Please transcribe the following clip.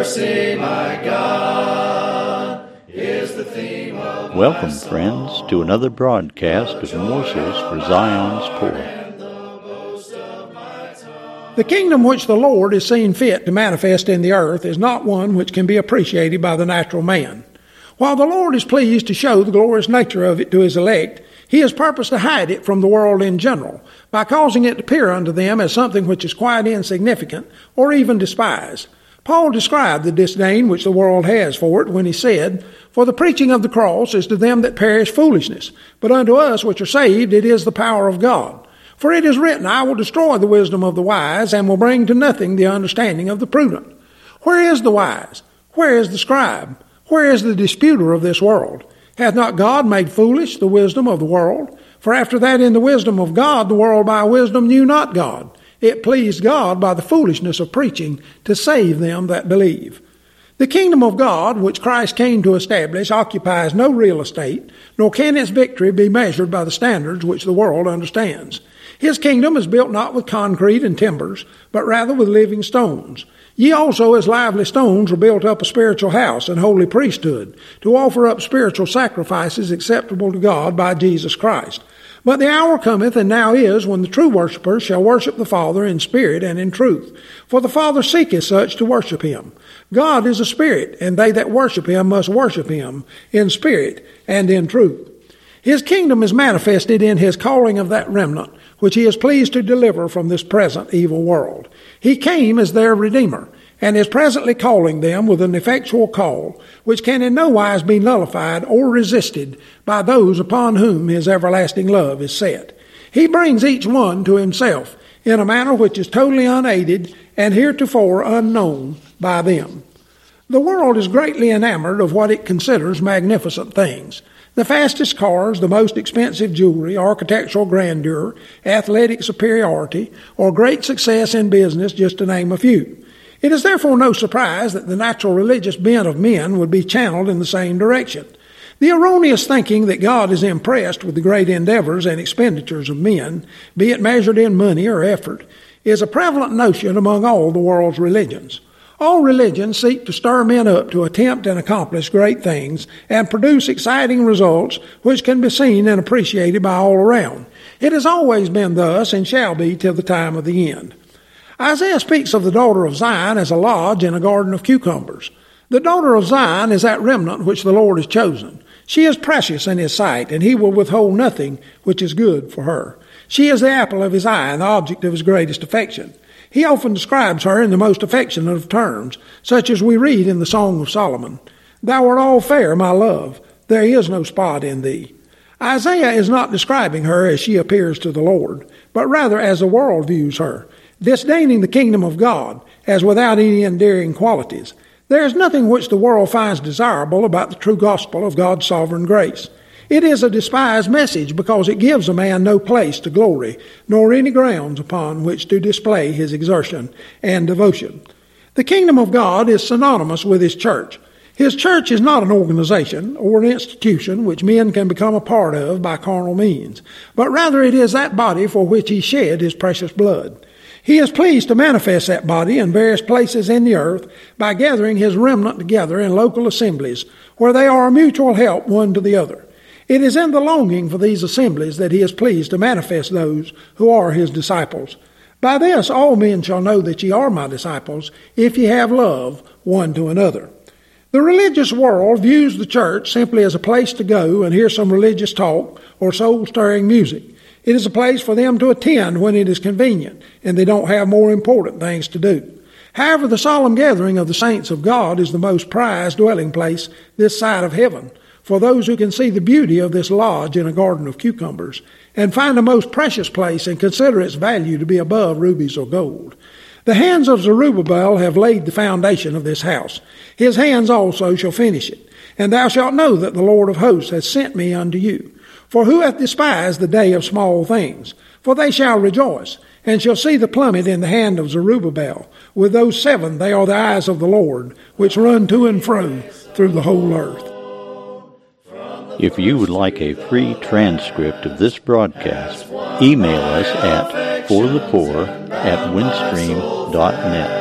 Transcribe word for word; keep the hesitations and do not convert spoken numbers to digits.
mercy, my God, is the theme of Welcome, friends, to another broadcast of Morsels for Zion's Poor. The kingdom which the Lord is seen fit to manifest in the earth is not one which can be appreciated by the natural man. While the Lord is pleased to show the glorious nature of it to his elect, he has purposed to hide it from the world in general, by causing it to appear unto them as something which is quite insignificant, or even despised. Paul described the disdain which the world has for it when he said, "For the preaching of the cross is to them that perish foolishness, but unto us which are saved it is the power of God. For it is written, I will destroy the wisdom of the wise, and will bring to nothing the understanding of the prudent." Where is the wise? Where is the scribe? Where is the disputer of this world? Hath not God made foolish the wisdom of the world? For after that in the wisdom of God the world by wisdom knew not God. It pleased God by the foolishness of preaching to save them that believe. The kingdom of God, which Christ came to establish, occupies no real estate, nor can its victory be measured by the standards which the world understands. His kingdom is built not with concrete and timbers, but rather with living stones. Ye also as lively stones are built up a spiritual house and holy priesthood, to offer up spiritual sacrifices acceptable to God by Jesus Christ. But the hour cometh, and now is, when the true worshippers shall worship the Father in spirit and in truth. For the Father seeketh such to worship him. God is a spirit, and they that worship him must worship him in spirit and in truth. His kingdom is manifested in his calling of that remnant, which he is pleased to deliver from this present evil world. He came as their Redeemer, and is presently calling them with an effectual call, which can in no wise be nullified or resisted by those upon whom his everlasting love is set. He brings each one to himself in a manner which is totally unaided and heretofore unknown by them. The world is greatly enamored of what it considers magnificent things. The fastest cars, the most expensive jewelry, architectural grandeur, athletic superiority, or great success in business, just to name a few. It is therefore no surprise that the natural religious bent of men would be channeled in the same direction. The erroneous thinking that God is impressed with the great endeavors and expenditures of men, be it measured in money or effort, is a prevalent notion among all the world's religions. All religions seek to stir men up to attempt and accomplish great things and produce exciting results which can be seen and appreciated by all around. It has always been thus and shall be till the time of the end. Isaiah speaks of the daughter of Zion as a lodge in a garden of cucumbers. The daughter of Zion is that remnant which the Lord has chosen. She is precious in his sight, and he will withhold nothing which is good for her. She is the apple of his eye and the object of his greatest affection. He often describes her in the most affectionate of terms, such as we read in the Song of Solomon. Thou art all fair, my love. There is no spot in thee. Isaiah is not describing her as she appears to the Lord, but rather as the world views her, disdaining the kingdom of God as without any endearing qualities. There is nothing which the world finds desirable about the true gospel of God's sovereign grace. It is a despised message because it gives a man no place to glory, nor any grounds upon which to display his exertion and devotion. The kingdom of God is synonymous with his church. His church is not an organization or an institution which men can become a part of by carnal means, but rather it is that body for which he shed his precious blood. He is pleased to manifest that body in various places in the earth by gathering his remnant together in local assemblies where they are a mutual help one to the other. It is in the longing for these assemblies that he is pleased to manifest those who are his disciples. By this all men shall know that ye are my disciples, if ye have love one to another. The religious world views the church simply as a place to go and hear some religious talk or soul-stirring music. It is a place for them to attend when it is convenient, and they don't have more important things to do. However, the solemn gathering of the saints of God is the most prized dwelling place this side of heaven, for those who can see the beauty of this lodge in a garden of cucumbers, and find a most precious place and consider its value to be above rubies or gold. The hands of Zerubbabel have laid the foundation of this house. His hands also shall finish it. And thou shalt know that the Lord of hosts hath sent me unto you. For who hath despised the day of small things? For they shall rejoice, and shall see the plummet in the hand of Zerubbabel. With those seven they are the eyes of the Lord, which run to and fro through the whole earth. If you would like a free transcript of this broadcast, email us at forthepoor at windstream dot net.